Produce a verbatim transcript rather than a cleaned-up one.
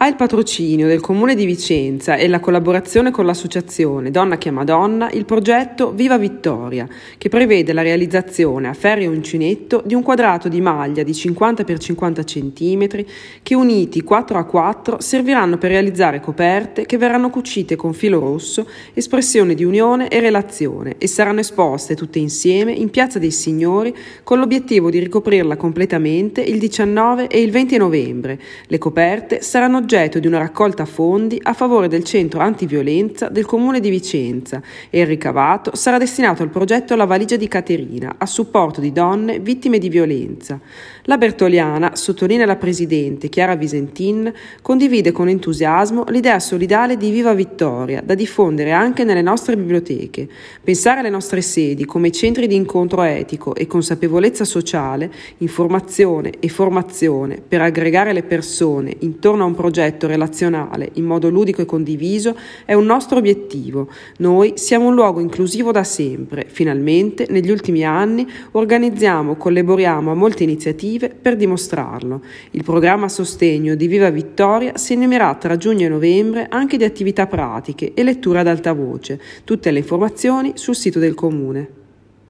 Ha il patrocinio del Comune di Vicenza e la collaborazione con l'associazione Donna Chiama Donna il progetto Viva Vittoria, che prevede la realizzazione a ferro e uncinetto di un quadrato di maglia di cinquanta per cinquanta centimetri che, uniti quattro a quattro, serviranno per realizzare coperte che verranno cucite con filo rosso, espressione di unione e relazione, e saranno esposte tutte insieme in Piazza dei Signori con l'obiettivo di ricoprirla completamente il diciannove e il venti novembre. Le coperte saranno oggetto di una raccolta fondi a favore del centro antiviolenza del Comune di Vicenza e il ricavato sarà destinato al progetto La Valigia di Caterina a supporto di donne vittime di violenza. La Bertoliana, sottolinea la presidente Chiara Visentin, condivide con entusiasmo l'idea solidale di Viva Vittoria da diffondere anche nelle nostre biblioteche. Pensare alle nostre sedi come centri di incontro etico e consapevolezza sociale, informazione e formazione per aggregare le persone intorno a un progetto relazionale in modo ludico e condiviso è un nostro obiettivo. Noi siamo un luogo inclusivo da sempre. Finalmente, negli ultimi anni, organizziamo, collaboriamo a molte iniziative per dimostrarlo. Il programma a sostegno di Viva Vittoria si animerà tra giugno e novembre anche di attività pratiche e lettura ad alta voce. Tutte le informazioni sul sito del Comune.